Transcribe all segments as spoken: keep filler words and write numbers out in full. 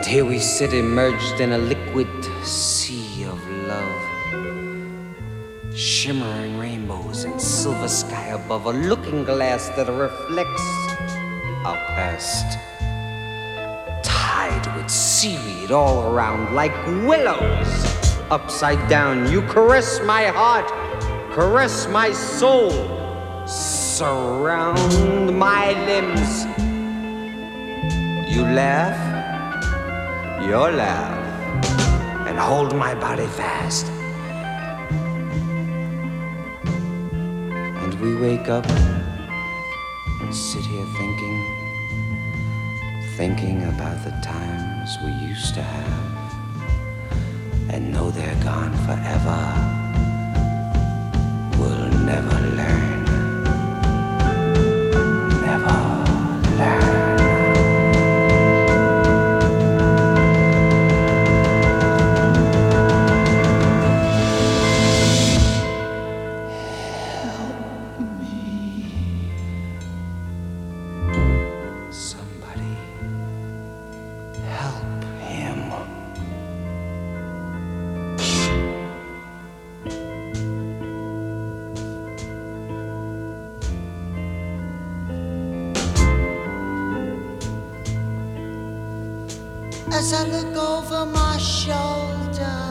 here we sit immersed in a liquid sea of love. Shimmering rainbows and silver sky above, a looking glass that reflects our past. Tied with seaweed all around like willows. Upside down, you caress my heart, caress my soul, surround my limbs. You laugh, your laugh, and hold my body fast. And we wake up and sit here thinking, thinking about the times we used to have, and know they're gone forever. We'll never learn, never learn. As I look over my shoulder,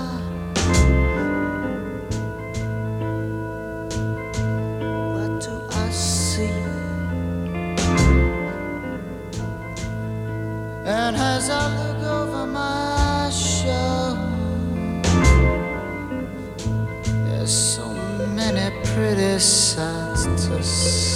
what do I see? And as I look over my shoulder, there's so many pretty sights to see.